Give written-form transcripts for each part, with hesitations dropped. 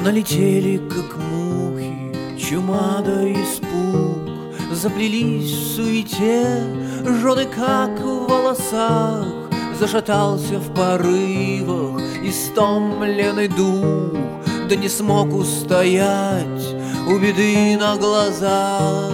Налетели, как мухи, чума да испуг, заплелись в суете жены, как в волосах. Зашатался в порывах истомленный дух, да не смог устоять у беды на глазах.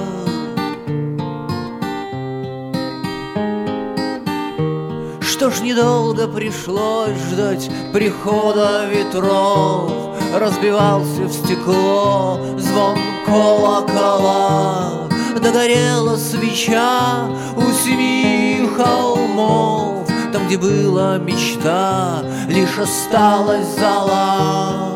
Что ж, недолго пришлось ждать прихода ветров, разбивался в стекло звон колокола. Догорела свеча у 7 холмов, там, где была мечта, лишь осталась зола.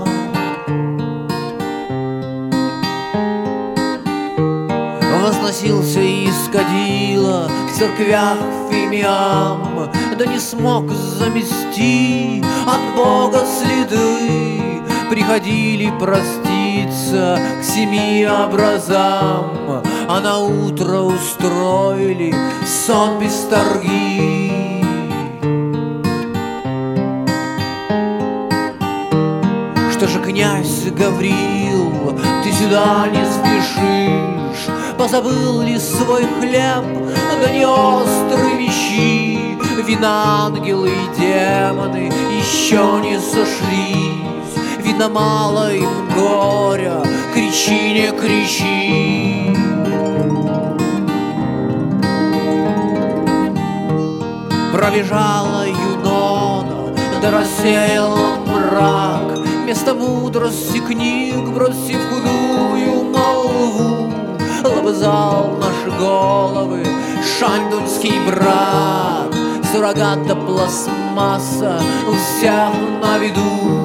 Возносился из кадила в церквях фимиам, да не смог замести от Бога следы. Приходили проститься к 7 образам, а на утро устроили сон без торги. Что же, князь Гаврил, ты сюда не спешишь? Позабыл ли свой хлеб, да не острые мечи? Видно, ангелы и демоны еще не сошлись, видно, мало им горя, кричи, не кричи. Пробежала Юнона, да рассеял мрак, вместо мудрости книг бросив худую молву. Лобызал наши головы шандунский брат, суррогат да пластмасса у всех на виду.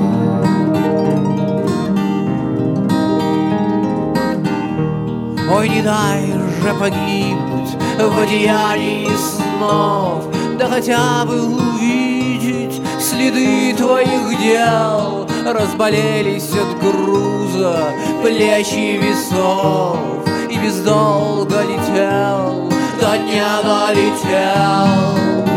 Ой, не дай же погибнуть в одеянии снов, да хотя бы увидеть следы твоих дел. Разболелись от груза плечи весов, и без долга летел, да не долетел.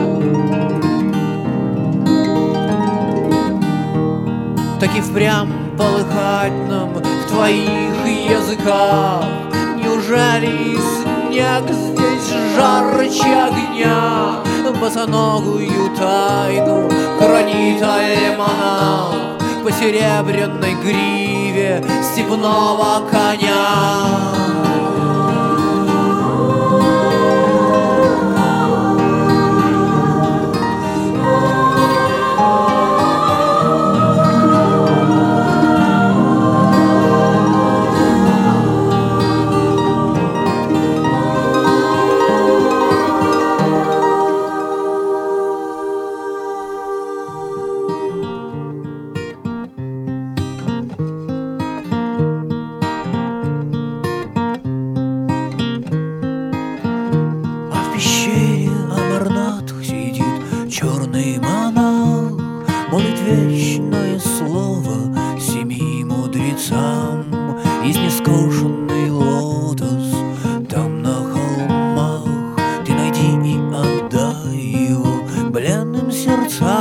Так и впрямь полыхать нам в твоих языках. Неужели снег здесь жарче огня? Босоногую тайну хранит альманах по серебряной гриве степного коня. Черный монах молит вечное слово 7 мудрецам. Из нескошенный лотос там на холмах ты найди и отдай его бленным сердцам.